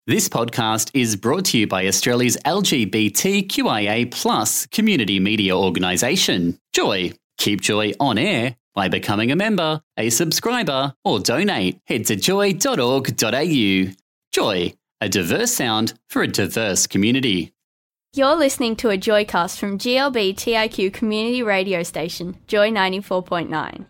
This podcast is brought to you by Australia's LGBTQIA+ community media organisation, Joy. Keep Joy on air by becoming a member, a subscriber, or donate. Head to joy.org.au. Joy, a diverse sound for a diverse community. You're listening to a Joycast from GLB TIQ community radio station, Joy 94.9.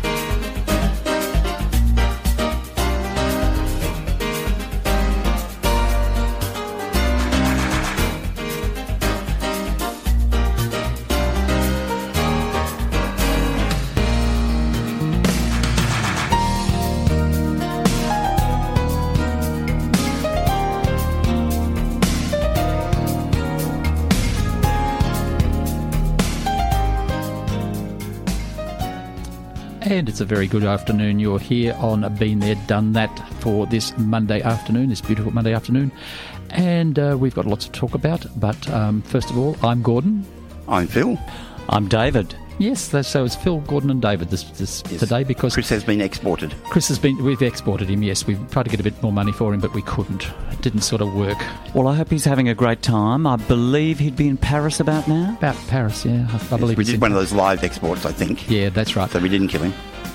And it's a very good afternoon. You're here on Been There, Done That for this Monday afternoon, this beautiful Monday afternoon. And we've got lots to talk about. But first of all, I'm Gordon. I'm Phil. I'm David. Yes, so it's Phil, Gordon and David this Yes. today because... Chris has been exported. We've exported him, yes. We've tried to get a bit more money for him, but we couldn't. It didn't sort of work. Well, I hope he's having a great time. I believe he'd be in Paris about now. About Paris, yeah. I believe We it's did in- one of those live exports, I think. Yeah, that's right. So we didn't kill him.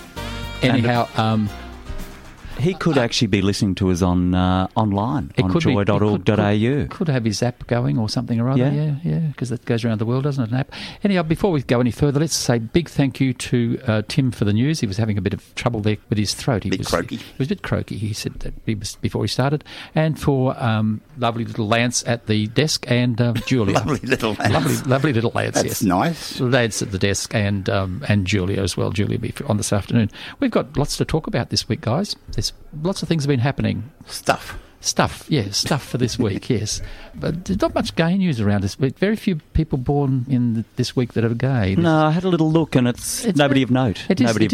Anyhow, He could actually be listening to us on online It on could be. joy.org.au. Could have his app going or something or other. Yeah, because that goes around the world, doesn't it, an app? Anyhow, before we go any further, let's say big thank you to Tim for the news. He was having a bit of trouble there with his throat. He was croaky. He was a bit croaky, he said that before he started. And for lovely little Lance at the desk and Julia. Lovely little Lance. Lovely little Lance, That's yes. nice. Lance at the desk and Julia as well. Julia will be on this afternoon. We've got lots to talk about this week, guys. There's lots of things have been happening. Stuff Stuff for this week, yes. But there's not much gay news around this week. Very few people born in this week that are gay. No, I had a little look and it's nobody of note. It is rather.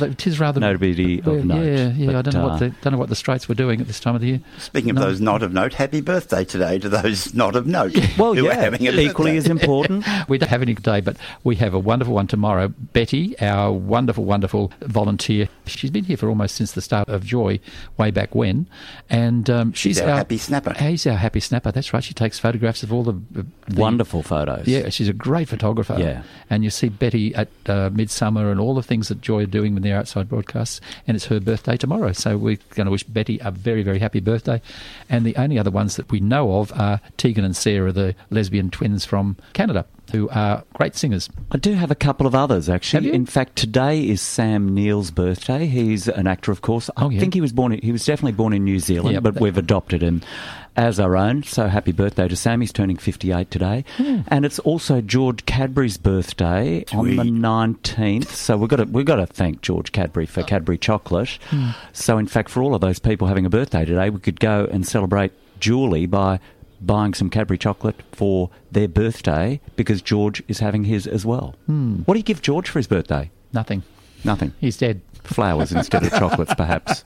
Nobody of note. Yeah. But, I don't know what the Straits were doing at this time of the year. Speaking of those not of note, happy birthday today to those not of note. Well, who are yeah, having a equally as birthday. important. We don't have any today, but we have a wonderful one tomorrow. Betty, our wonderful, wonderful volunteer, she's been here for almost since the start of Joy, way back when. And She's our happy snapper. He's our happy snapper, that's right. She takes photographs of all the Wonderful photos. Yeah, she's a great photographer. Yeah. And you see Betty at Midsummer and all the things that Joy are doing when they're outside broadcasts. And it's her birthday tomorrow. So we're going to wish Betty a very, very happy birthday. And the only other ones that we know of are Tegan and Sarah, the lesbian twins from Canada, who are great singers. I do have a couple of others, Have actually. you? In fact, today is Sam Neill's birthday. He's an actor, of course. I think he was definitely born in New Zealand, Yeah, but we've adopted him as our own. So happy birthday to Sam. He's turning 58 today. And it's also George Cadbury's birthday on the 19th. So we've got to thank George Cadbury for Cadbury chocolate. So in fact, for all of those people having a birthday today, we could go and celebrate Julie by buying some Cadbury chocolate for their birthday because George is having his as well. What do you give George for his birthday? Nothing. Nothing. He's dead. Flowers instead of chocolates, perhaps.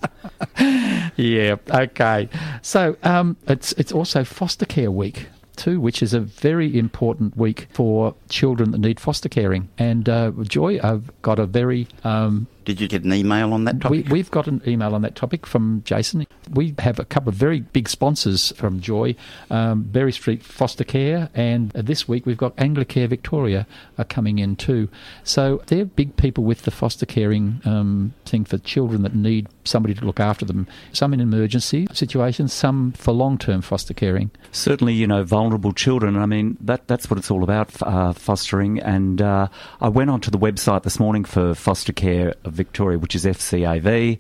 Yeah, okay. So it's also foster care week too, which is a very important week for children that need foster caring. And Joy, I've got a very... Did you get an email on that topic? We've got an email on that topic from Jason. We have a couple of very big sponsors from Joy, Berry Street Foster Care, and this week we've got Anglicare Victoria are coming in too. So they're big people with the foster caring thing for children that need somebody to look after them. Some in emergency situations, some for long-term foster caring. Certainly, vulnerable children. I mean, that's what it's all about, fostering. And I went onto the website this morning for Foster Care of Victoria, which is fcav.org.au,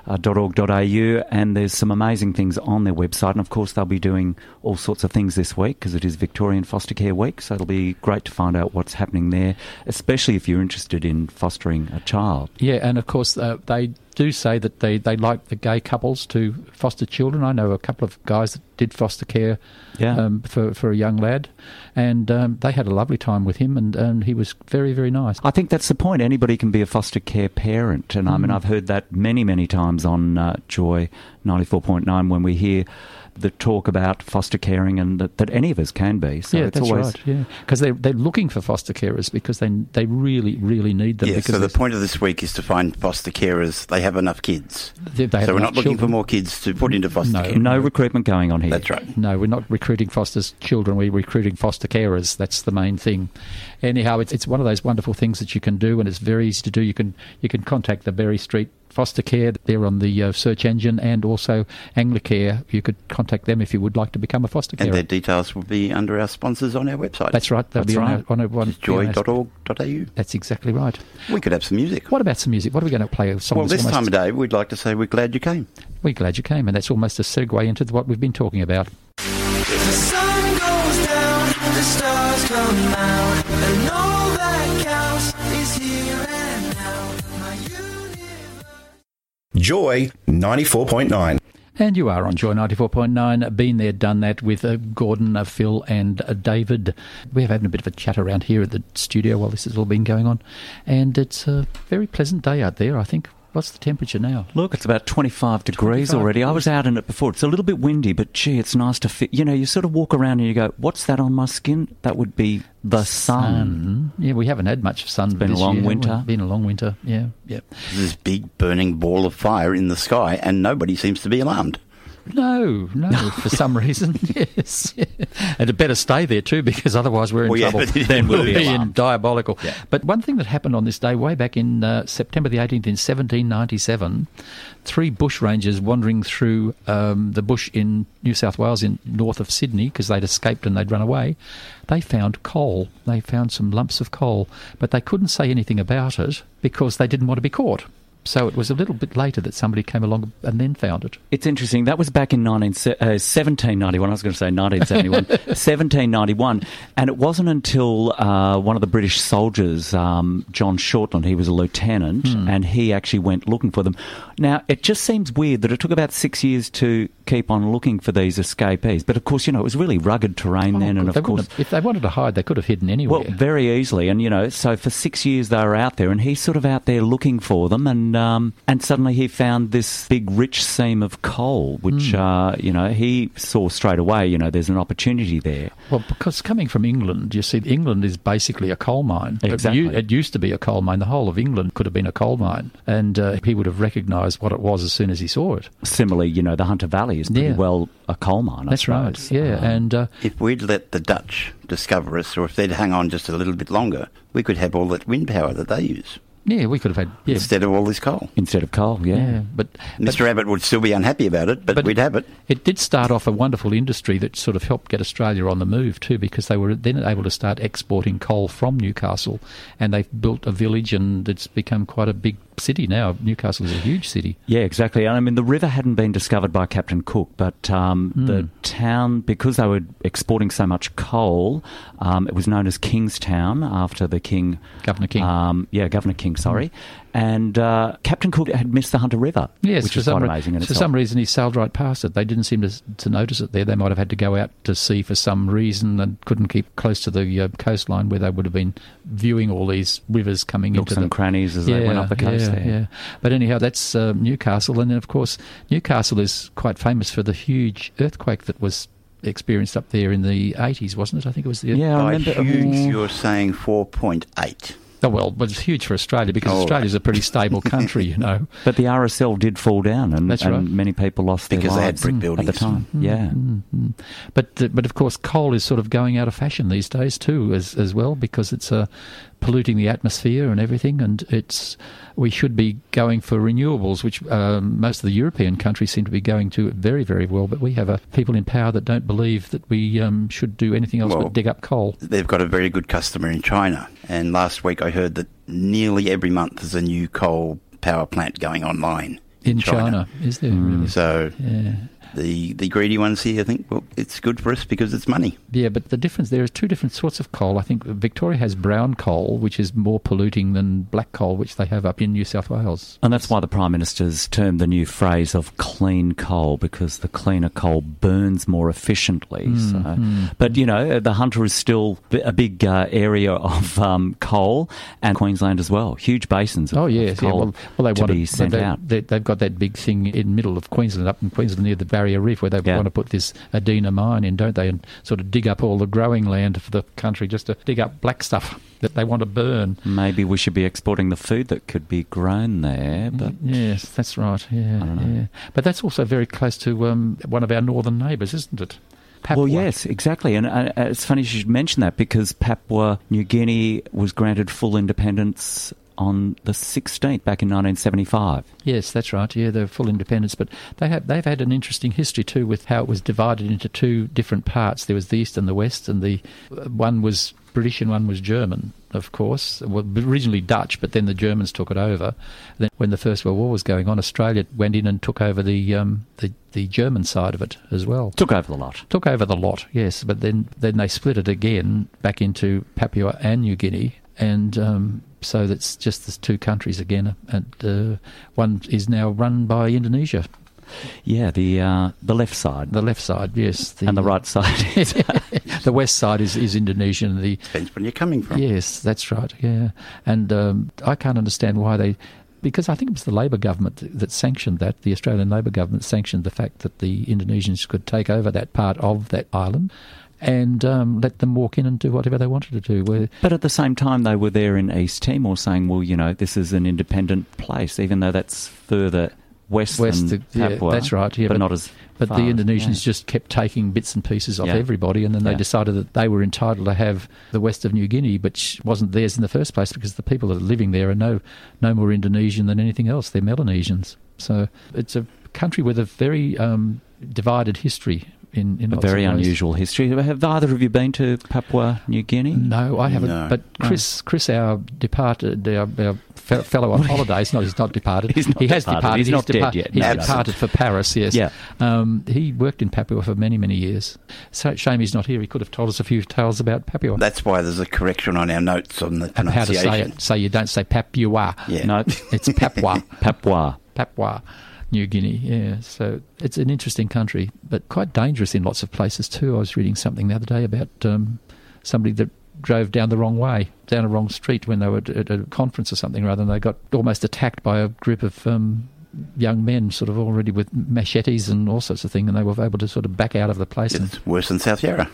and there's some amazing things on their website. And, of course, they'll be doing all sorts of things this week because it is Victorian Foster Care Week, so it'll be great to find out what's happening there, especially if you're interested in fostering a child. Yeah, and, of course, they do say that they like the gay couples to foster children. I know a couple of guys that did foster care for a young lad, and they had a lovely time with him, and he was very, very nice. I think that's the point. Anybody can be a foster care parent, and I mean, I've heard that many, many times sometimes on Joy 94.9 when we hear the talk about foster caring and that any of us can be. So yeah, it's that's always... right. Yeah, because they're looking for foster carers because they really, really need them. Yeah, because so the point of this week is to find foster carers. They have enough kids. They have So we're enough not looking children. for more kids to put into foster care. No recruitment going on here. That's right. No, we're not recruiting foster children. We're recruiting foster carers. That's the main thing. Anyhow, it's one of those wonderful things that you can do, and it's very easy to do. You can contact the Berry Street Foster Care. They're on the search engine, and also Anglicare. You could contact them if you would like to become a foster carer. And their details will be under our sponsors on our website. That's right. They'll be on joy.org.au. That's exactly right. We could have some music. What about some music? What are we going to play? A song Well, that's this almost- time of day, we'd like to say we're glad you came. We're glad you came, and that's almost a segue into what we've been talking about. The sun goes down, the stars come out, and all that counts is here and now. My universe. Joy 94.9. And you are on Joy 94.9. Been there, done that with Gordon, Phil and David. We're having a bit of a chat around here at the studio while this has all been going on. And it's a very pleasant day out there, I think. What's the temperature now? Look, it's about 25 degrees 25 already. I was degrees. out in it before. It's a little bit windy, but gee, it's nice to fit. You know, you sort of walk around and you go, what's that on my skin? That would be the sun. Yeah, we haven't had much sun. It's been a this long year, winter. have we? Been a long winter, yeah. There's this big burning ball of fire in the sky, and nobody seems to be alarmed. No, for some reason, yes. Yeah. And it better stay there too, because otherwise we're in Well, yeah, trouble. but then we'll be in alarmed. diabolical. Yeah. But one thing that happened on this day, way back in September the 18th in 1797, 3 bushrangers wandering through the bush in New South Wales, in north of Sydney, because they'd escaped and they'd run away, they found coal. They found some lumps of coal, but they couldn't say anything about it because they didn't want to be caught. So it was a little bit later that somebody came along and then found it. It's interesting. That was back in 1791. I was going to say 1971. 1791. And it wasn't until one of the British soldiers, John Shortland, he was a lieutenant, and he actually went looking for them. Now, it just seems weird that it took about 6 years to keep on looking for these escapees. But, of course, you know, it was really rugged terrain then. And, They of course, wouldn't have- if they wanted to hide, they could have hidden anywhere. well, very easily. And, you know, so for 6 years they were out there, and he's sort of out there looking for them. And suddenly he found this big, rich seam of coal, which, you know, he saw straight away, you know, there's an opportunity there. Well, because coming from England, you see, England is basically a coal mine. Exactly. It used to be a coal mine. The whole of England could have been a coal mine. And he would have recognised what it was as soon as he saw it. Similarly, you know, the Hunter Valley is pretty Yeah. well a coal mine, I That's right, suppose. yeah. And If we'd let the Dutch discover us, or if they'd hang on just a little bit longer, we could have all that wind power that they use yeah, we could have had... Yeah, instead of all this coal. Instead of coal, yeah. But Mr. Abbott would still be unhappy about it, but we'd have it. It did start off a wonderful industry that sort of helped get Australia on the move too, because they were then able to start exporting coal from Newcastle, and they've built a village, and it's become quite a big city now. Newcastle is a huge city. Yeah, exactly. I mean, the river hadn't been discovered by Captain Cook, but the town, because they were exporting so much coal, it was known as Kingstown after the King. Governor King. Governor King, sorry. And Captain Cook had missed the Hunter River, Yes, which for is quite some, amazing in for itself. some reason he sailed right past it. They didn't seem to notice it there. They might have had to go out to sea for some reason and couldn't keep close to the coastline where they would have been viewing all these rivers coming Nooks into and crannies as they went up the coast there. Yeah. But anyhow, that's Newcastle. And then, of course, Newcastle is quite famous for the huge earthquake that was experienced up there in the 80s, wasn't it? I think it was the... Yeah, I By remember. huge, you're saying 4.8. Oh, well, but it's huge for Australia because Oh, Australia's a pretty stable country, you know. But the RSL did fall down, and, That's right. and many people lost their Because they had lives brick at the buildings. time. Yeah. But of course, coal is sort of going out of fashion these days too, as well, because it's polluting the atmosphere and everything. And we should be going for renewables, which most of the European countries seem to be going to very, very well. But we have people in power that don't believe that we should do anything else Well, but dig up coal. They've got a very good customer in China, and last week I heard that nearly every month there's a new coal power plant going online In China, is there really? So Yeah. The greedy ones here think, well, it's good for us because it's money. Yeah, but the difference there is two different sorts of coal. I think Victoria has brown coal, which is more polluting than black coal, which they have up in New South Wales. And that's why the Prime Minister's termed the new phrase of clean coal, because the cleaner coal burns more efficiently. But, you know, the Hunter is still a big area of coal, and Queensland as well. Huge basins of coal to be sent out. They've got that big thing in the middle of Queensland, up in Queensland near the Barrier Reef, where they want to put this Adina mine in, don't they, and sort of dig up all the growing land for the country just to dig up black stuff that they want to burn. Maybe we should be exporting the food that could be grown there. But yes, that's right. Yeah, I don't know. Yeah. But that's also very close to one of our northern neighbours, isn't it? Papua. Well, yes, exactly. And it's funny you should mention that, because Papua New Guinea was granted full independence on the 16th back in 1975. Yes, that's right. Yeah, they're full independence, but they've had an interesting history too with how it was divided into two different parts. There was the East and the West, and the one was British and one was German, of course. Well, originally Dutch, but then the Germans took it over. Then when the First World War was going on, Australia went in and took over the German side of it as well. Took over the lot. Took over the lot, yes. But then they split it again back into Papua and New Guinea, and so that's just the two countries again. And one is now run by Indonesia. Yeah, the left side. The left side, yes. And the right side. The west side is Indonesian. Depends where you're coming from. Yes, that's right, yeah. And I can't understand why because I think it was the Labor government that sanctioned that, the Australian Labor government sanctioned the fact that the Indonesians could take over that part of that island and let them walk in and do whatever they wanted to do. But at the same time, they were there in East Timor saying, well, you know, this is an independent place, even though that's further west than Papua. That's right, yeah. But not as But far, the Indonesians just kept taking bits and pieces off everybody, and then they decided that they were entitled to have the west of New Guinea, which wasn't theirs in the first place, because the people that are living there are no more Indonesian than anything else. They're Melanesians. So it's a country with a very divided history. In a very unusual history. Have either of you been to Papua New Guinea? No, I haven't. No. But Chris, our departed, our fellow on holidays, he's not departed. He has departed. He's not dead yet. He's departed for Paris, yes. Yeah. He worked in Papua for many, many years. So shame he's not here. He could have told us a few tales about Papua. That's why there's a correction on our notes on the and how pronunciation. to say it. So you don't say Papua. Yeah. No, it's Papua. Papua. New Guinea, yeah. So it's an interesting country, but quite dangerous in lots of places too. I was reading something the other day about somebody that drove down the wrong way, down a wrong street when they were at a conference or something rather, and they got almost attacked by a group of young men, sort of already with machetes and all sorts of things, and they were able to sort of back out of the place. It's worse than South Yarra.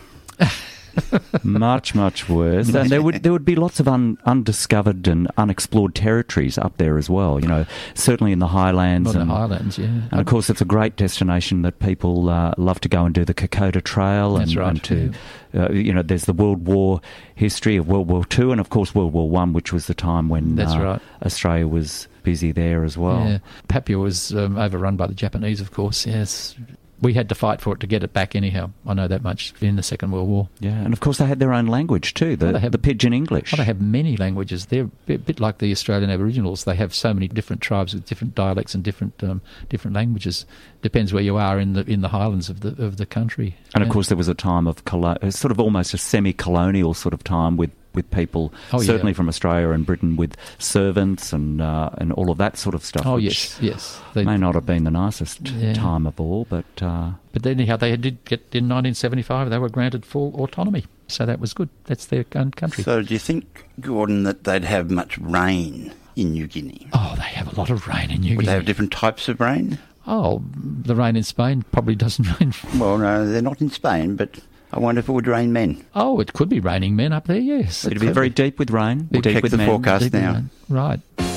Much, much worse. And there would be lots of undiscovered and unexplored territories up there as well, you know, certainly in the highlands. Highlands, yeah. And of course, it's a great destination that people love to go and do the Kokoda Trail. That's right. And to, you know, there's the World War history of World War II and, of course, World War I, which was the time when Australia was busy there as well. Yeah. Papua was overrun by the Japanese, of course, yes. We had to fight for it to get it back anyhow. I know that much in the Second World War. Yeah, and of course they had their own language too, the Pidgin English. They have many languages. They're a bit like the Australian Aboriginals. They have so many different tribes with different dialects and different languages. Depends where you are in the highlands of the country. And of course there was a time of sort of almost a semi-colonial sort of time with people, certainly from Australia and Britain, with servants and all of that sort of stuff. Oh, which yes. May not have been the nicest time of all, but anyhow, they did get, in 1975, they were granted full autonomy, so that was good. That's their own country. So do you think, Gordon, that they'd have much rain in New Guinea? Oh, they have a lot of rain in New Guinea. Would they have different types of rain? Oh, the rain in Spain probably doesn't rain. Well, no, they're not in Spain, but I wonder if it would rain men. Oh, it could be raining men up there, yes. It'd be very deep with rain. We'll check the forecast now. Right.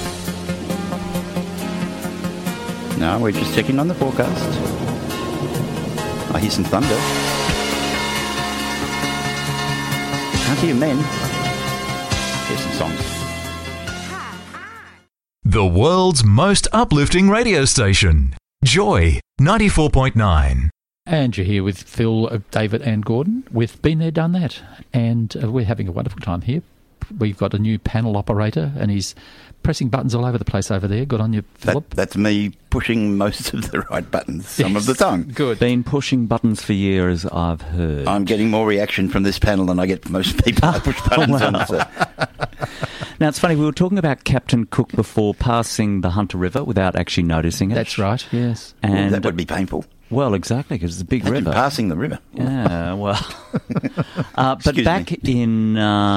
No, we're just checking on the forecast. I hear some thunder. Can't hear men. Here's some songs. The world's most uplifting radio station. Joy 94.9. And you're here with Phil, David and Gordon with Been There, Done That. And we're having a wonderful time here we've got a new panel operator, and he's pressing buttons all over the place over there. Good on you, Philip. That's me pushing most of the right buttons some of the time. Good. Been pushing buttons for years, I've heard. I'm getting more reaction from this panel than I get from most people I push buttons on. So. Now, it's funny, we were talking about Captain Cook before passing the Hunter River without actually noticing it. That's right, yes. And Well, that would be painful. Well, exactly, because it's a big Imagine river. passing the river. Yeah, well. But Excuse back in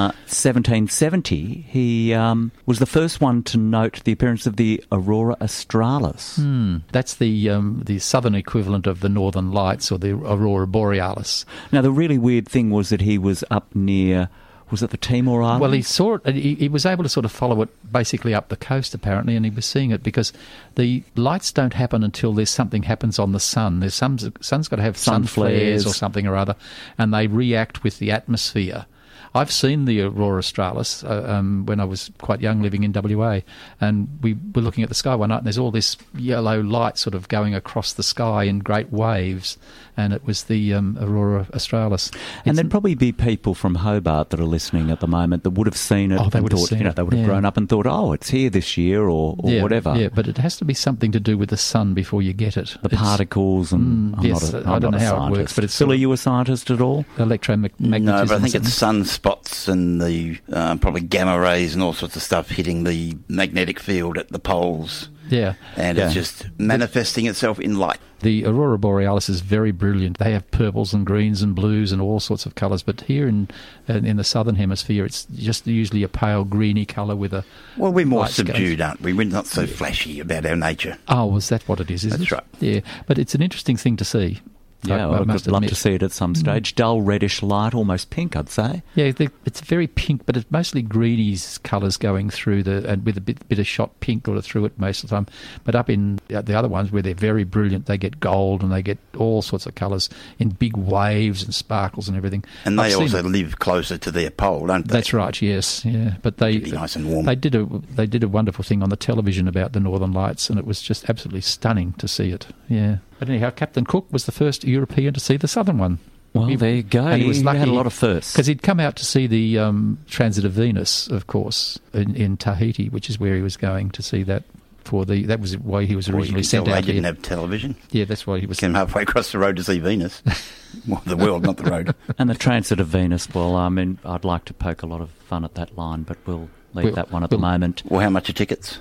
1770, he was the first one to note the appearance of the Aurora Australis. That's the southern equivalent of the Northern Lights, or the Aurora Borealis. Now, the really weird thing was that he was up near, was it the Timor Islands? Well, he saw it. He was able to sort of follow it basically up the coast, apparently, and he was seeing it because the lights don't happen until there's something happens on the sun. There's sun's got to have sun flares or something or other, and they react with the atmosphere. I've seen the Aurora Australis when I was quite young, living in WA, and we were looking at the sky one night, and there's all this yellow light sort of going across the sky in great waves, and it was the Aurora Australis. And there'd probably be people from Hobart that are listening at the moment that would have seen it. They and would have thought, seen it. they would have grown up and thought, oh, it's here this year or whatever. Yeah, but it has to be something to do with the sun before you get it. The particles and yes, I don't know how it works, but it's Phil, are you a scientist at all? Electromagnetism. No, but I think it's sunspots and the probably gamma rays and all sorts of stuff hitting the magnetic field at the poles. Yeah. And it's just manifesting itself in light. The Aurora Borealis is very brilliant. They have purples and greens and blues and all sorts of colours, but here in the southern hemisphere, it's just usually a pale greeny colour with a... Well, we're more light subdued, aren't we? We're not so flashy about our nature. Oh, is that what it is? That's right. Yeah, but it's an interesting thing to see. Yeah, I I'd must love admit. to see it at some stage. Dull reddish light, almost pink, I'd say. Yeah, it's very pink, but it's mostly greenies colours going through and with a bit of shot pink or through it most of the time. But up in the other ones where they're very brilliant, they get gold and they get all sorts of colours in big waves and sparkles and everything. And they also live closer to their pole, don't they? That's right. Yes, yeah. But they It'd be nice and warm. They did a wonderful thing on the television about the Northern Lights, and it was just absolutely stunning to see it. Yeah. But anyhow, Captain Cook was the first European to see the southern one. Well, there you go. And he was lucky. Had a lot of firsts. Because he'd come out to see the transit of Venus, of course, in Tahiti, which is where he was going to see that. That was why he was originally sent out They didn't here. have television. Yeah, that's why he was. Came halfway across the road to see Venus. Well, the world, not the road. And the transit of Venus, well, I mean, I'd like to poke a lot of fun at that line, but we'll leave that one at the moment. Well, how much are tickets?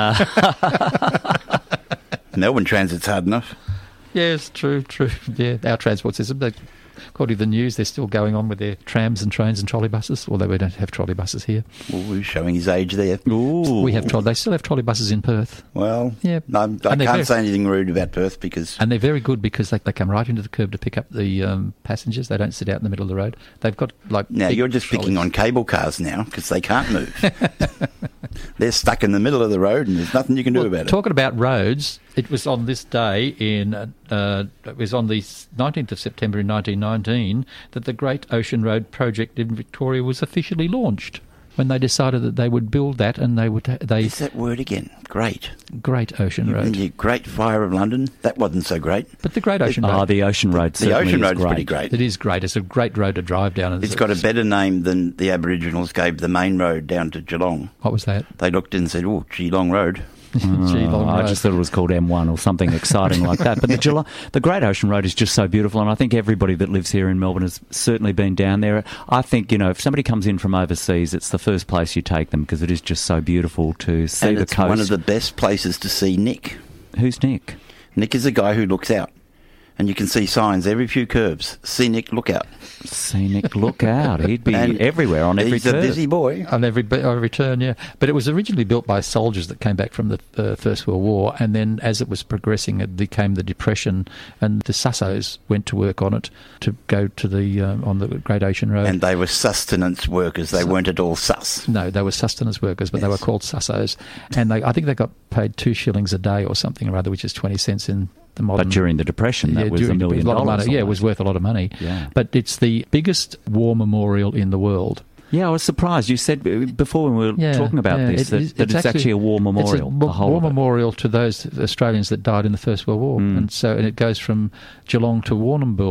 Melbourne Transit's hard enough. Yes, true. Yeah, our transport system, according to the news, they're still going on with their trams and trains and trolley buses, although we don't have trolley buses here. Well, we're showing his age there. Ooh. They still have trolley buses in Perth. Well, yeah. I can't say anything rude about Perth because... And they're very good because they come right into the curb to pick up the passengers. They don't sit out in the middle of the road. They've got Now, big you're just picking trolleys. on cable cars now because they can't move. They're stuck in the middle of the road and there's nothing you can do about it. Talking about roads, it was on this day it was on the 19th of September in 1919 that the Great Ocean Road project in Victoria was officially launched. When they decided that they would build that, and Is that word again? Great. Great Ocean Road. The Great Fire of London, that wasn't so great. But the Great Ocean Road. The Ocean Road The certainly Ocean is Road's great. pretty great. It is great. It's a great road to drive down. It's got a better name than the Aboriginals gave the main road down to Geelong. What was that? They looked and said, oh, Geelong Road. Geelong I Road. just thought it was called M1 or something exciting like that. But the Great Ocean Road is just so beautiful, and I think everybody that lives here in Melbourne has certainly been down there. I think, if somebody comes in from overseas, it's the first place you take them because it is just so beautiful to see And the it's coast. one of the best places to see Nick. Who's Nick? Nick is a guy who looks out. And you can see signs every few curves. See Nick, look out. Scenic look out. He'd be And everywhere on every He's curve. a busy boy. On every turn, yeah. But it was originally built by soldiers that came back from the First World War, and then as it was progressing, it became the Depression, and the Sussos went to work on it to go to the on the Great Ocean Road. And they were sustenance workers. They weren't at all sus. No, they were sustenance workers, but they were Yes. called Sussos, and I think they got paid 2 shillings a day or something or other, which is 20 cents in the modern. But during the Depression, that was $1 million. A lot of money. Yeah, it almost. was worth a lot of money. Yeah. But it's the biggest war memorial in the world. Yeah, I was surprised. You said before when we were talking about this that it's actually a war memorial. It's a the whole war of it. memorial to those Australians that died in the First World War, and it goes from Geelong to Warrnambool.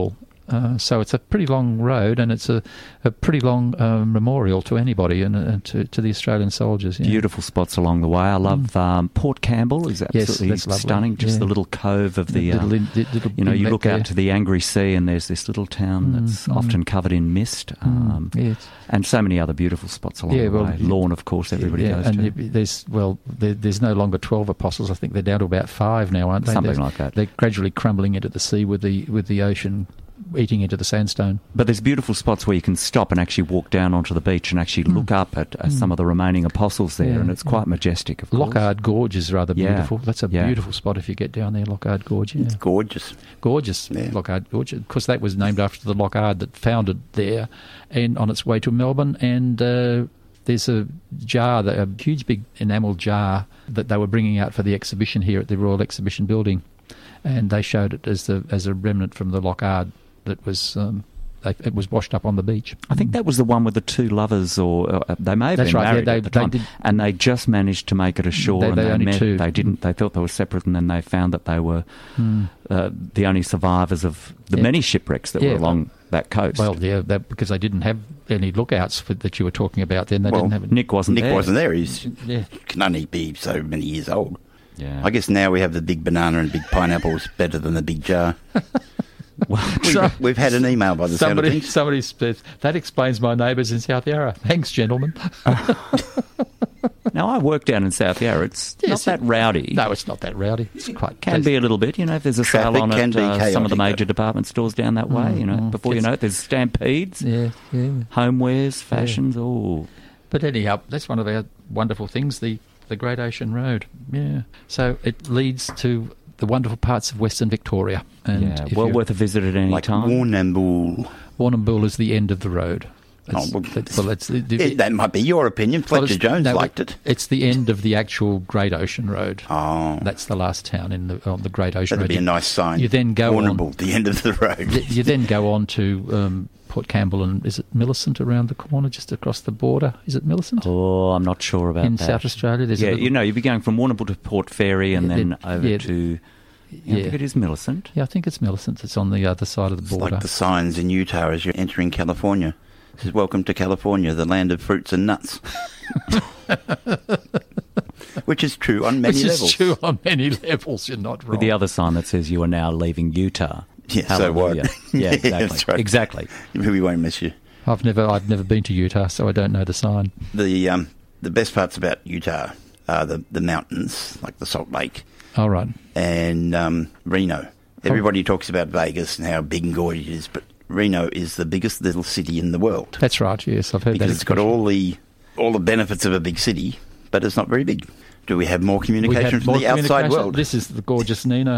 So it's a pretty long road, and it's a pretty long memorial to anybody and to the Australian soldiers. Yeah. Beautiful spots along the way. I love Port Campbell is absolutely that's lovely. stunning. Just the little cove of the, you look out to the Angry Sea and there's this little town that's often covered in mist. And so many other beautiful spots along the way. Lawn, of course, everybody goes to. There's no longer 12 apostles. I think they're down to about 5 now, aren't they? Something like that. They're gradually crumbling into the sea with the ocean eating into the sandstone. But there's beautiful spots where you can stop and actually walk down onto the beach and actually look up at some of the remaining apostles there, and it's quite majestic, of course. Lockhart Gorge is rather beautiful. That's a beautiful spot if you get down there, Lockhart Gorge. Yeah. It's gorgeous. Gorgeous, Lockhart Gorge. Of course, that was named after the Lockhart that founded there and on its way to Melbourne. And there's a jar, a huge big enamel jar that they were bringing out for the exhibition here at the Royal Exhibition Building. And they showed it as a remnant from the Lockhart that was it was washed up on the beach. I think that was the one with the two lovers, or they may have been married at the time, and they just managed to make it ashore. They met. Two. They didn't. They thought they were separate, and then they found that they were the only survivors of the many shipwrecks that were along that coast. Well, because they didn't have any lookouts that you were talking about. Then they didn't have. Nick wasn't there. He can only be so many years old. Yeah. I guess now we have the big banana and big pineapples better than the big jar. Well, we've had an email by the sound of things. Somebody says, that explains my neighbours in South Yarra. Thanks, gentlemen. Now, I work down in South Yarra. It's not that rowdy. No, it's not that rowdy. It's can be a little bit. If there's a sale on at some of the major department stores down that way. Before you know it, there's stampedes, homewares, fashions. Oh, but anyhow, that's one of our wonderful things. The Great Ocean Road. Yeah. So it leads to the wonderful parts of Western Victoria. And well worth a visit at any time. Warrnambool. Warrnambool is the end of the road. That might be your opinion. Fletcher Jones liked it. It's the end of the actual Great Ocean Road. Oh. That's the last town on the Great Ocean Road. That'd be a nice sign. You then go Warrnambool, the end of the road. You then go on to Port Campbell and is it Millicent around the corner, just across the border? Is it Millicent? Oh, I'm not sure about that. In South Australia, there's you'd be going from Warrnambool to Port Fairy and then over to. I think it is Millicent. Yeah, I think it's Millicent. It's on the other side of the border. It's like the signs in Utah as you're entering California. It says, "Welcome to California, the land of fruits and nuts." Which is true on many levels. Which is true on many levels. You're not wrong. With the other sign that says you are now leaving Utah. Yeah, so what? Yeah, exactly. That's right. Exactly. We won't miss you. I've never been to Utah, so I don't know the sign. The best parts about Utah are the mountains, like the Salt Lake. All right. And Reno. Everybody talks about Vegas and how big and gorgeous it is, but Reno is the biggest little city in the world. That's right, yes. I've heard that. Because it's got all the benefits of a big city, but it's not very big. Do we have more communication from the outside world? This is the gorgeous Nina.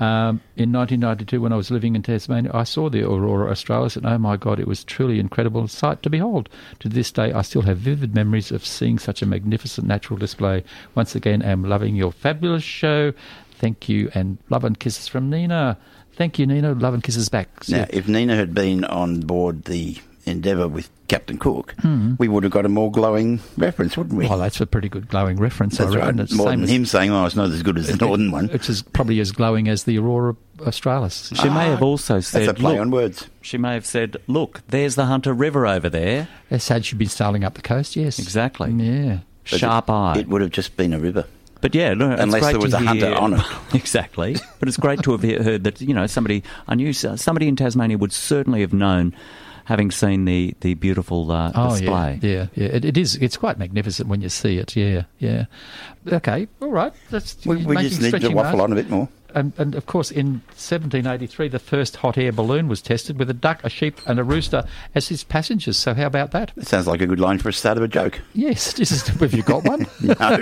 In 1992, when I was living in Tasmania, I saw the Aurora Australis, and oh my God, it was truly incredible sight to behold. To this day, I still have vivid memories of seeing such a magnificent natural display. Once again, I'm loving your fabulous show. Thank you, and love and kisses from Nina. Thank you, Nina. Love and kisses back. Now, if Nina had been on board the Endeavour with Captain Cook, we would have got a more glowing reference, wouldn't we? Well, that's a pretty good glowing reference. That's right. It's more than him saying, it's not as good as the Northern one. Which is probably as glowing as the Aurora Australis. She may have also said... That's a play on words. She may have said, look, there's the Hunter River over there. That's had she been sailing up the coast, yes. Exactly. Yeah. Sharp eye. It would have just been a river. But yeah, unless there was a hunter on it. Exactly. But it's great to have heard that, somebody in Tasmania would certainly have known, having seen the beautiful display. Yeah. It is. It's quite magnificent when you see it. Yeah. Okay, all right. We just need to waffle on a bit more. And of course, in 1783, the first hot air balloon was tested with a duck, a sheep, and a rooster as its passengers. So how about that? It sounds like a good line for a start of a joke. Yes. Have you got one? No.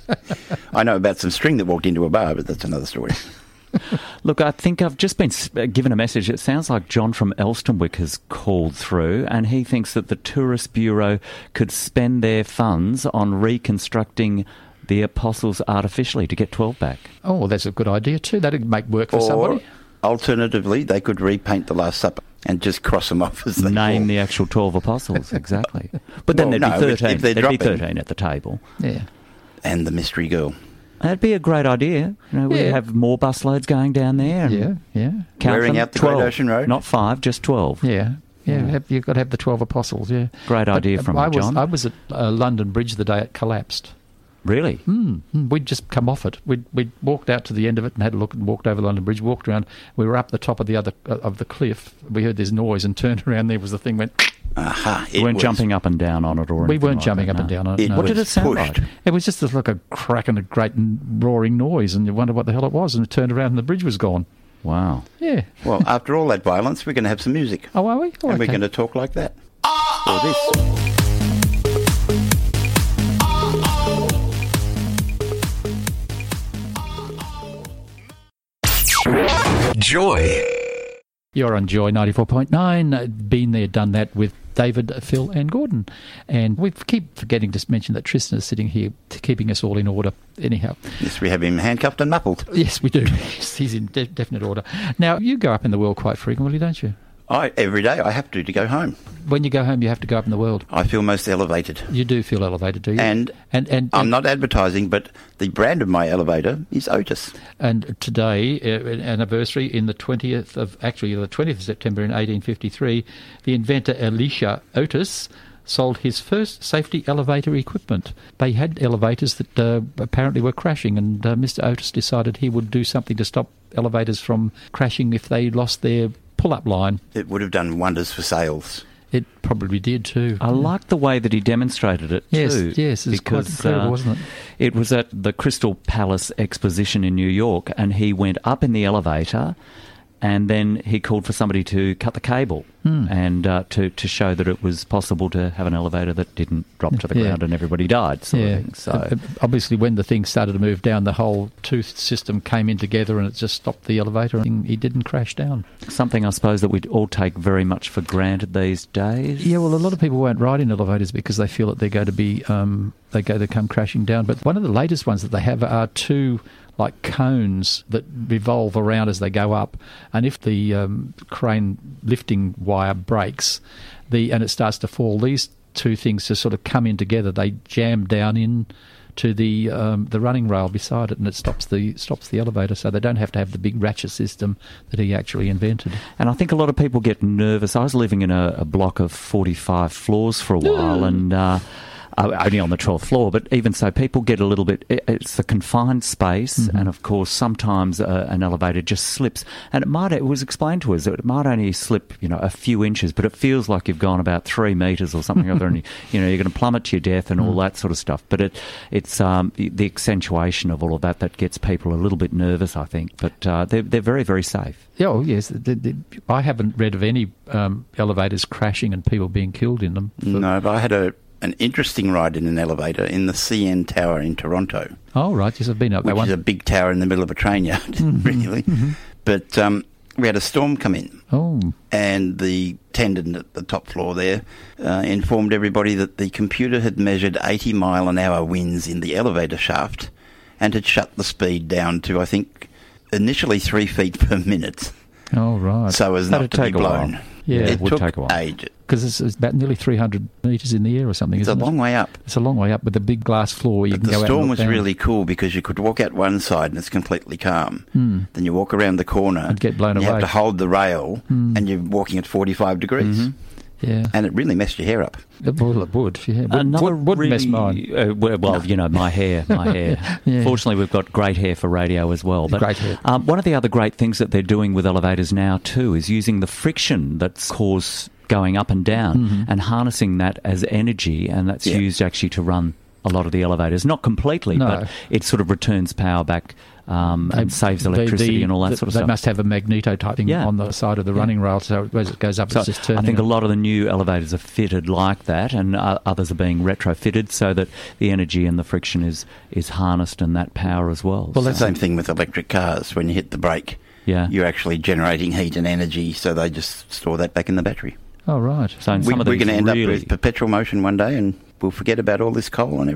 I know about some string that walked into a bar, but that's another story. Look, I think I've just been given a message. It sounds like John from Elstonwick has called through, and he thinks that the Tourist Bureau could spend their funds on reconstructing the Apostles artificially to get 12 back. Oh, that's a good idea too. That'd make work for somebody. Alternatively, they could repaint the Last Supper and just cross them off as they name the actual 12 Apostles, exactly. But then there'd be 13. There'd be 13 at the table. Yeah. And the mystery girl. That'd be a great idea. You know, we Yeah. have more busloads going down there. And Yeah. count Wearing them, out the Great 12. Ocean Road? Not 5, just 12. Yeah. You've got to have the 12 apostles, yeah. Great idea from you, John. I was at London Bridge the day it collapsed. Really? We'd just come off it. We'd walked out to the end of it and had a look and walked over London Bridge, walked around. We were up the top of the other of the cliff. We heard this noise and turned around. There was the thing went... Aha. We weren't jumping up and down on it or anything. We weren't like jumping that, up and no. down on it. No. What did it sound pushed. like? It was just like a crack and a great roaring noise, and you wonder what the hell it was, and it turned around and the bridge was gone. Wow. Yeah. Well, after all that violence, we're going to have some music. Oh, are we? Oh, And we're okay. going to talk like that. Or this. Joy. You're on Joy 94.9. Been there, done that with David, Phil and Gordon. And we keep forgetting to mention that Tristan is sitting here keeping us all in order. Anyhow, Yes, we have him handcuffed and muffled. yes, we do. He's in definite order. Now, you go up in the world quite frequently, don't you? Every day I have to go home. When you go home, you have to go up in the world. I feel most elevated. You do feel elevated, do you? And I'm not advertising, but the brand of my elevator is Otis. And today, anniversary in the 20th of September in 1853, the inventor Elisha Otis sold his first safety elevator equipment. They had elevators that apparently were crashing, and Mr. Otis decided he would do something to stop elevators from crashing if they lost their pull-up line. It would have done wonders for sales. It probably did too. I like the way that he demonstrated it too. Yes, it's quite incredible, wasn't it? It was at the Crystal Palace Exposition in New York, and he went up in the elevator, and then he called for somebody to cut the cable and to show that it was possible to have an elevator that didn't drop to the ground and everybody died. Sort of thing. So obviously, when the thing started to move down, the whole tooth system came in together, and it just stopped the elevator, and he didn't crash down. something I suppose that we all take very much for granted these days. Yeah, well, a lot of people won't ride in elevators because they feel that they're going to be they come crashing down. But one of the latest ones that they have are two like cones that revolve around as they go up, and if the crane lifting wire breaks, and it starts to fall, these two things just sort of come in together. They jam down in to the running rail beside it, and it stops the elevator, so they don't have to have the big ratchet system that he actually invented. And I think a lot of people get nervous. I was living in a block of 45 floors for a while, and only on the 12th floor, but even so, people get a little bit... It's a confined space, and of course, sometimes an elevator just slips. And it was explained to us that it might only slip, a few inches, but it feels like you've gone about 3 metres or something or other, and you're going to plummet to your death and all that sort of stuff. But it's the accentuation of all of that gets people a little bit nervous, I think. But they're very, very safe. Yeah, oh, yes. I haven't read of any elevators crashing and people being killed in them. No, but I had an interesting ride in an elevator in the CN Tower in Toronto. Oh, right. Yes, I've been up that Which one. is a big tower in the middle of a train yard, really. But we had a storm come in. Oh. And the attendant at the top floor there informed everybody that the computer had measured 80-mile-an-hour winds in the elevator shaft and had shut the speed down to, I think, initially 3 feet per minute. Oh, right. So as not to be blown. Yeah, it would took take a while. ages. Because it's about nearly 300 metres in the air or something, It's a isn't it? long way up. It's a long way up with a big glass floor where you But can the go out and storm look was down. really cool because you could walk out one side and it's completely calm. Then you walk around the corner And get blown you away. have to hold the rail and you're walking at 45 degrees. Yeah. And it really messed your hair up. Well, it would. Yeah. Another Wouldn't mess mine. My hair. Yeah. Fortunately, we've got great hair for radio as well. But Great hair. one of the other great things that they're doing with elevators now too is using the friction that's caused going up and down and harnessing that as energy, and that's used actually to run a lot of the elevators. Not completely, No. but it sort of returns power back and saves electricity and all that sort of they stuff. must have a magneto type thing on the side of the running rail, so as it goes up, So it's just turning. I think a up. lot of the new elevators are fitted like that, and others are being retrofitted so that the energy and the friction is harnessed and that power as well. Well, that's the same thing with electric cars. When you hit the brake, you're actually generating heat and energy, so they just store that back in the battery. Oh, right. So in We're some of going these to end really, up with perpetual motion one day, and we'll forget about all this coal and everything.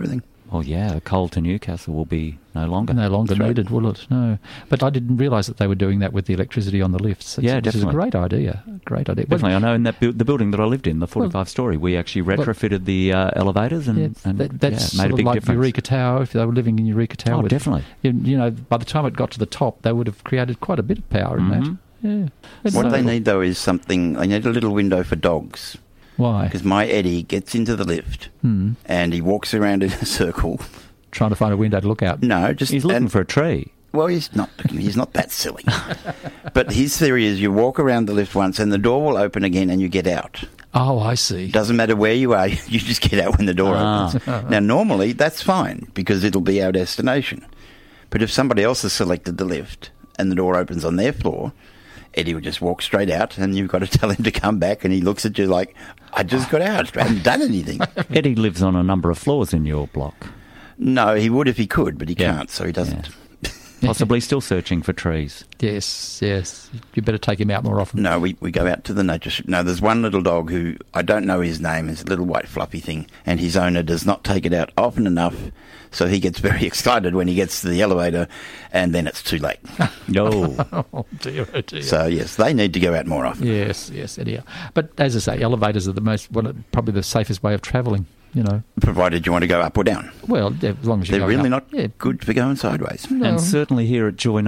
Oh, yeah, a coal to Newcastle will be no longer. No longer That's right. needed, will it? No. But I didn't realise that they were doing that with the electricity on the lifts. Which is a definitely. great idea. Great idea. Definitely. I know in that the building that I lived in, the 45-storey, we actually retrofitted the elevators and That's made sort a of big like difference. Eureka Tower. If they were living in Eureka Tower, Oh, definitely. You know, by the time it got to the top, they would have created quite a bit of power in that. Yeah. It's What they so- need, though, is something... They need a little window for dogs. Why? Because my Eddie gets into the lift and he walks around in a circle. Trying to find a window to look out. No, just... He's looking for a tree. Well, he's not that silly. But his theory is you walk around the lift once and the door will open again and you get out. Oh, I see. Doesn't matter where you are, you just get out when the door opens. Now, normally, that's fine because it'll be our destination. But if somebody else has selected the lift and the door opens on their floor, Eddie will just walk straight out and you've got to tell him to come back and he looks at you like, I just got out, I haven't done anything. Eddie lives on a number of floors in your block. No, he would if he could, but he can't, so he doesn't. Possibly still searching for trees. Yes. You better take him out more often. No, we go out to the nature strip. No, there's one little dog who, I don't know his name, is a little white fluffy thing, and his owner does not take it out often enough, so he gets very excited when he gets to the elevator, and then it's too late. No. Oh, dear, oh, dear. So, yes, they need to go out more often. Yes, anyhow. But as I say, elevators are probably the safest way of travelling, you know. Provided you want to go up or down. Well, as long as you're They're going really up. not good for going sideways. And certainly here at Joy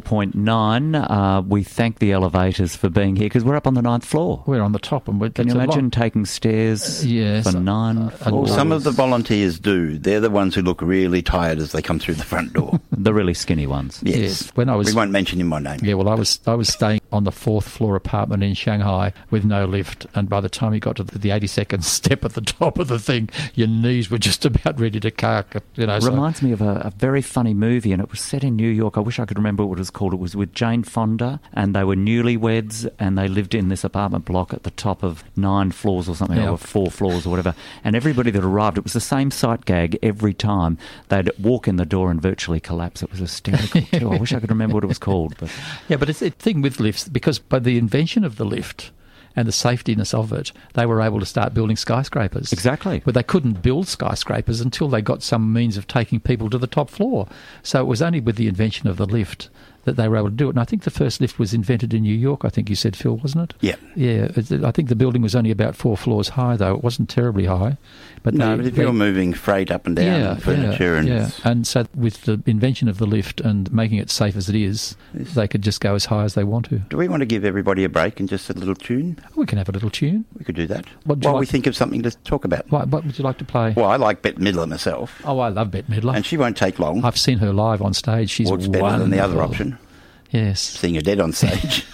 94.9, we thank the elevators for being here because we're up on the 9th floor. We're on the top. And Can you imagine taking stairs Yes. for 9 Well, floors? Some of the volunteers do. They're the ones who look really tired as they come through the front door. The really skinny ones. Yes. When I was- We won't mention him by name. Yeah, well, I was staying on the 4th floor apartment in Shanghai with no lift, and by the time you got to the 82nd step at the top of the thing, your knees were just about ready to cark. You know, so- Reminds me of a very funny movie, and it was set in New York. I wish I could remember what it was called. It was with Jane Fonda, and they were newlyweds, and they lived in this apartment block at the top of 9 floors or something, Yeah. or 4 floors or whatever. And everybody that arrived, it was the same sight gag every time. They'd walk in the door and virtually collapse. It was hysterical too. I wish I could remember what it was called. But Yeah, but it's the thing with lifts, because by the invention of the lift and the safetiness of it, they were able to start building skyscrapers. Exactly. But they couldn't build skyscrapers until they got some means of taking people to the top floor. So it was only with the invention of the lift that they were able to do it. And I think the first lift was invented in New York, I think you said, Phil, wasn't it? Yeah. Yeah, I think the building was only about 4 floors high, though. It wasn't terribly high. But No, but if you're moving freight up and down and furniture yeah. And so with the invention of the lift and making it safe as it is, they could just go as high as they want to. Do we want to give everybody a break and just a little tune? We can have a little tune. We could do that. What do you While we like- think of something to talk about. What would you like to play? Well, I like Bette Midler myself, Oh, I love Bette Midler. and she won't take long. I've seen her live on stage. She's Or it's better than the other wonderful. option, Yes. seeing her dead on stage.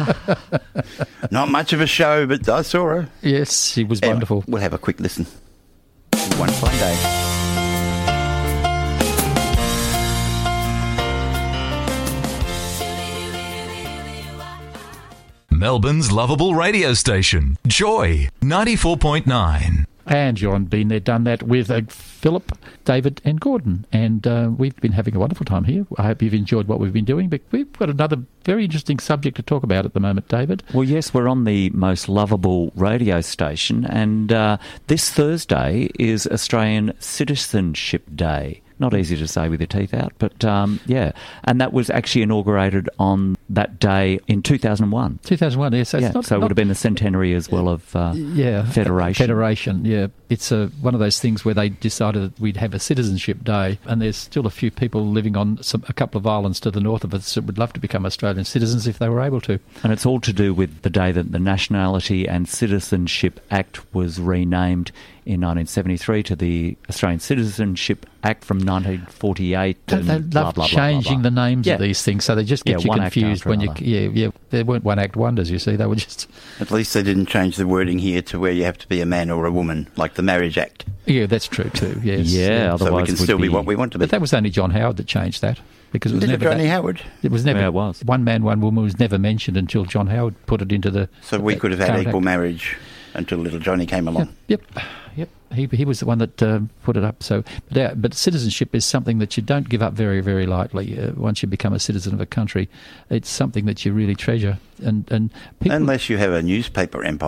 Not much of a show, but I saw her. Yes, she was Anyway, wonderful. We'll have a quick listen. One fine day. Melbourne's lovable radio station, Joy 94.9. And you're on Been There, Done That with Philip, David and Gordon. And we've been having a wonderful time here. I hope you've enjoyed what we've been doing. But we've got another very interesting subject to talk about at the moment, David. well, yes, we're on the most lovable radio station, and this Thursday is Australian Citizenship Day. Not easy to say with your teeth out, but yeah. And that was actually inaugurated on that day in 2001. 2001, yes. Yeah, so it would have been the centenary as well of Federation. Federation, yeah. It's one of those things where they decided that we'd have a citizenship day, and there's still a few people living on a couple of islands to the north of us that would love to become Australian citizens if they were able to. And it's all to do with the day that the Nationality and Citizenship Act was renamed in 1973 to the Australian Citizenship Act from 1948. They and love blah, blah, blah, changing blah, blah. the names Yeah. of these things, so they just get Yeah, you one act confused after when you... another. Yeah. They weren't one-act wonders, you see. They were just... At least they didn't change the wording here to where you have to be a man or a woman, like the Marriage Act. Yeah, that's true too, yes. Yeah, So we otherwise can would still be what we want to be. But that was only John Howard that changed that, because it was Is it never Johnny that, Howard? It was never... Yeah, it was. One man, one woman was never mentioned until John Howard put it into the... So we could have had current equal act. marriage until little Johnny came along. Yep. He was the one that put it up. So, but citizenship is something that you don't give up very, very lightly. Once you become a citizen of a country, it's something that you really treasure. And people, Unless you have a newspaper empire.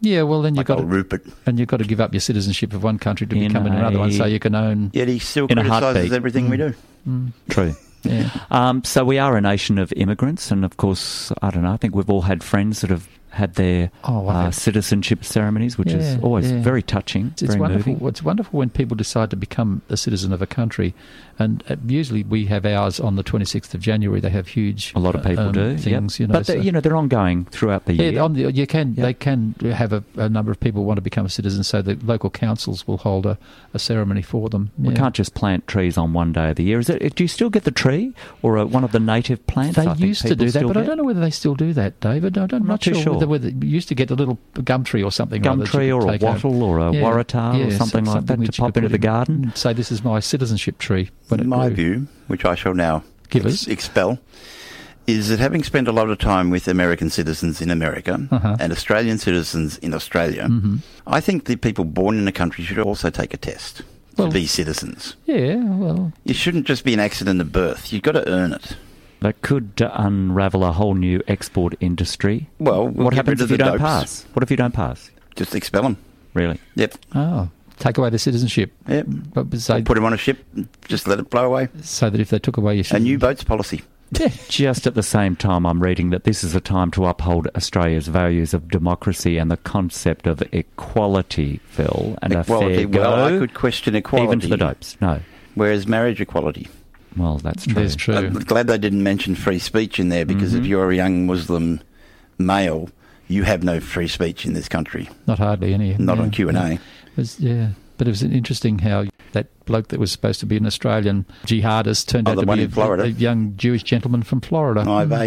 Yeah, well, then you've got old Rupert. you've got to give up your citizenship of one country to become in another one, so you can own. Yet he still In a criticises heartbeat. everything we do. True. Yeah. So we are a nation of immigrants, and of course, I don't know, I think we've all had friends that have had their citizenship ceremonies, which is always very touching, It's very wonderful. moving. It's wonderful when people decide to become a citizen of a country, and usually we have ours on the 26th of January. They have huge. A lot of people do things, yep. But they're ongoing throughout the year. They can have a number of people want to become a citizen, so the local councils will hold a ceremony for them. We can't just plant trees on one day of the year. Do you still get the tree or one of the native plants? They I think used to do that, people but still I don't know whether they still do that, David. I'm not too sure. Whether you used to get a little gum tree or something. Gum tree or a wattle or a waratah or something like that to pop into the garden. And say, this is my citizenship tree. In my view, which I shall now expel, is that having spent a lot of time with American citizens in America and Australian citizens in Australia, I think the people born in a country should also take a test to be citizens. Yeah, well... You shouldn't just be an accident of birth. You've got to earn it. That could unravel a whole new export industry. Well, what happens if you don't pass? What if you don't pass? Just expel them. Really? Yep. Oh, take away the citizenship. Yep. Or put them on a ship, just let it blow away. So that if they took away your a new boats policy. Just at the same time, I'm reading that this is a time to uphold Australia's values of democracy and the concept of equality, Phil, and equality. A fair go. Well, I could question equality. Even to the dopes, no. Whereas marriage equality. Well, that's true. That's true. I'm glad they didn't mention free speech in there, because if you're a young Muslim male, you have no free speech in this country. Not hardly any. Not on Q&A. But it was interesting how that bloke that was supposed to be an Australian jihadist turned out to be a young Jewish gentleman from Florida.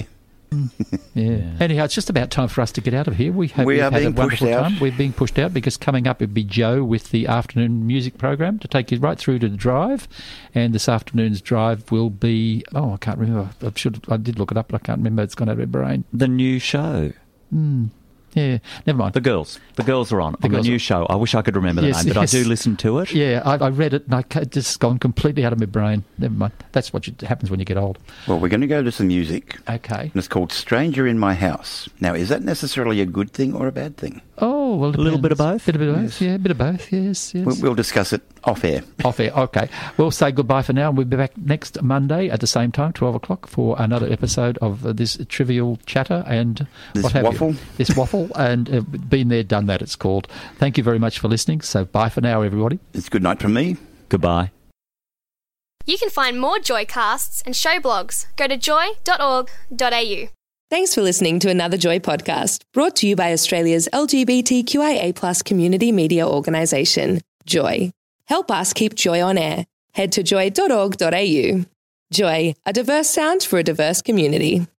Anyhow, it's just about time for us to get out of here. We've had a wonderful time. We're being pushed out because coming up it'll be Joe with the afternoon music program to take you right through to the drive. And this afternoon's drive will be, I can't remember. I did look it up, but I can't remember. It's gone out of my brain. The new show. Yeah, never mind. The girls are on the new show. I wish I could remember the name, but I do listen to it. Yeah, I read it and it's just gone completely out of my brain. Never mind. That's what happens when you get old. Well, we're going to go to some music. Okay. And it's called Stranger in My House. Now, is that necessarily a good thing or a bad thing? Oh, well, a little bit of both. A bit of both, a bit of both, yes. We'll discuss it off air. Off air, okay. We'll say goodbye for now, and we'll be back next Monday at the same time, 12 o'clock, for another episode of this trivial chatter and this waffle. This waffle, and been there, done that, it's called. Thank you very much for listening. So bye for now, everybody. It's good night from me. Goodbye. You can find more Joycasts and show blogs. Go to joy.org.au. Thanks for listening to another Joy podcast, brought to you by Australia's LGBTQIA+ community media organisation, Joy. Help us keep Joy on air. Head to joy.org.au. Joy, a diverse sound for a diverse community.